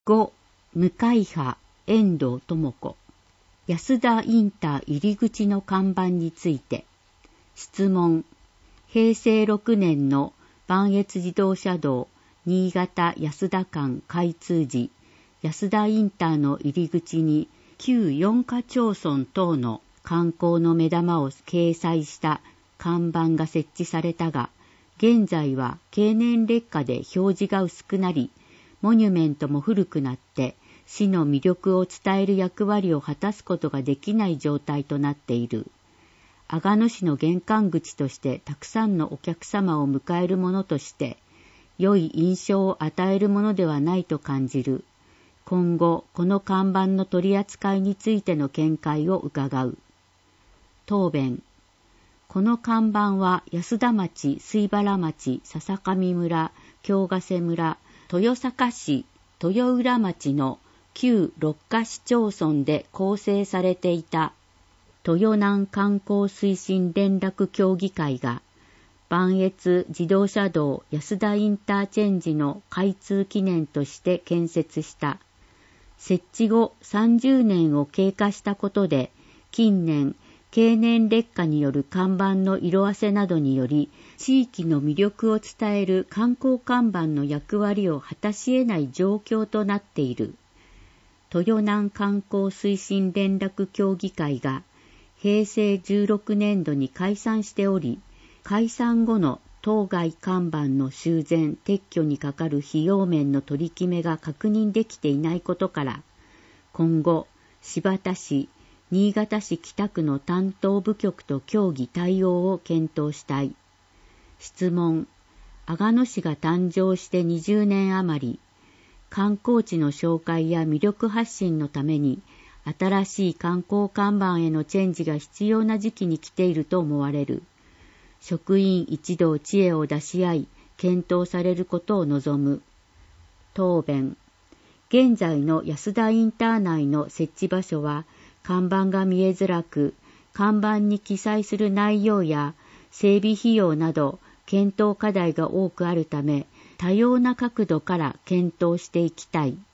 5、向派遠藤智子。安田インター入り口の看板について。質問。平成6年の磐越自動車道新潟安田間開通時、安田インターの入り口に旧4課町村等の観光の目玉を掲載した看板が設置されたが、現在は経年劣化で表示が薄くなり、モニュメントも古くなって市の魅力を伝える役割を果たすことができない状態となっている。阿賀野市の玄関口としてたくさんのお客様を迎えるものとして、良い印象を与えるものではないと感じる。今後、この看板の取り扱いについての見解を伺う。答弁。この看板は安田町、水原町、笹上村、京ヶ瀬村、豊坂市、豊浦町の旧6課市町村で構成されていた豊南観光推進連絡協議会が磐越自動車道安田インターチェンジの開通記念として建設した。設置後30年を経過したことで、近年経年劣化による看板の色あせなどにより、地域の魅力を伝える観光看板の役割を果たし得ない状況となっている。豊南観光推進連絡協議会が平成16年度に解散しており、解散後の当該看板の修繕・撤去にかかる費用面の取り決めが確認できていないことから、今後、新発田市、新潟市北区の担当部局と協議対応を検討したい。質問。阿賀野市が誕生して20年余り、観光地の紹介や魅力発信のために、新しい観光看板へのチェンジが必要な時期に来ていると思われる。職員一同知恵を出し合い、検討されることを望む。答弁。現在の安田インター内の設置場所は、看板が見えづらく、看板に記載する内容や整備費用など、検討課題が多くあるため、多様な角度から検討していきたい。